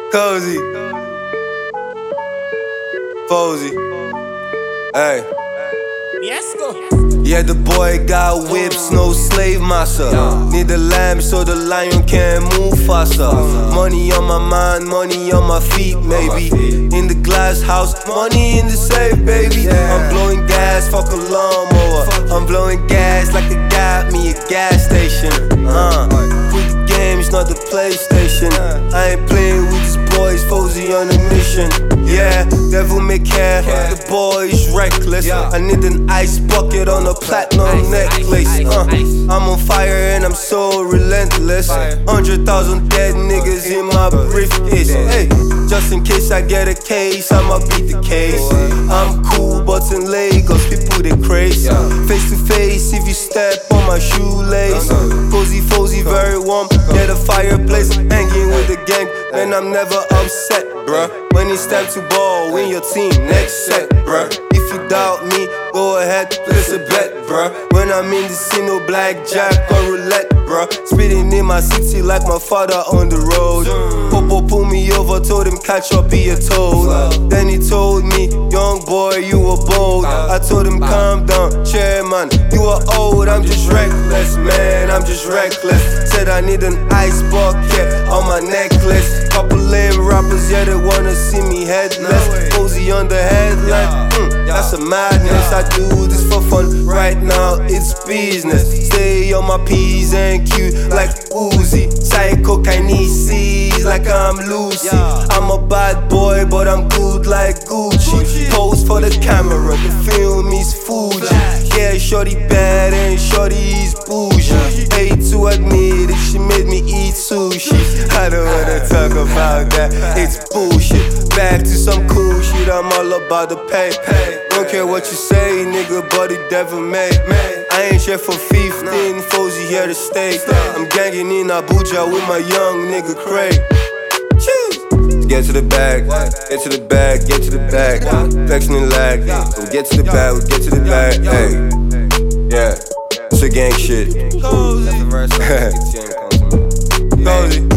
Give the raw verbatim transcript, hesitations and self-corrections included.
Cozy, Fozy, hey. Yeah, the boy got whips, no slave master. Need the lamb so the lion can move faster. Money on my mind, money on my feet, maybe. In the glass house, money in the safe, baby. I'm blowing gas, fuck a lawnmower. I'm blowing gas like it got me a gas station. Uh, with the games, not the PlayStation. I ain't playing with these boys, Fozy on a mission. Yeah, devil may care, the boy is reckless. I need an ice bucket on a platinum necklace. uh, I'm on fire and I'm so relentless. Hundred thousand dead niggas in my briefcase. Hey, just in case I get a case, I'ma beat the case. I'm cool, but in Lagos, people they crazy. Face to face, if you step on my shoelace. Cozy, Fozy, very warm. Get a fireplace, hanging with the gang, and I'm never upset, bruh. When it's time to ball, win your team, next set, bruh. If you doubt me, go ahead, place a bet, bruh. When I'm in the scene, no blackjack or roulette, bruh. Speeding in my city like my father on the road. Popo pulled me over, told him catch up, be a toad. Then he told me, young boy, you were bold. I told him calm down, chairman, you are old. I'm just reckless, man, I'm just reckless. Said I need an ice bucket on my necklace. Couple lame rappers, yeah, they wanna see me headless. Fozy on the headline, mm, that's a madness. I do this for fun, right now it's business. Stay on my P's and Q's like Uzi. Psychokinesis like I'm Lucy. I'm a bad boy, but I'm good like Gucci. Pose for the camera, the film is Fuji. Yeah, shorty bad and shorty is bougie. Hate to admit it, she made me eat sushi. I don't wanna talk about that, it's bullshit. Back to some cool shit, I'm all about the pay. Don't care what you say, nigga, body devil made. I ain't shit for fifteen, Fozy here to stay. I'm ganging in Abuja with my young nigga Craig. Get to the bag, get to the bag, get to the bag. Flexing and lag, so get to the bag, we get to the bag. Hey, yeah, it's a gang shit. Cozy.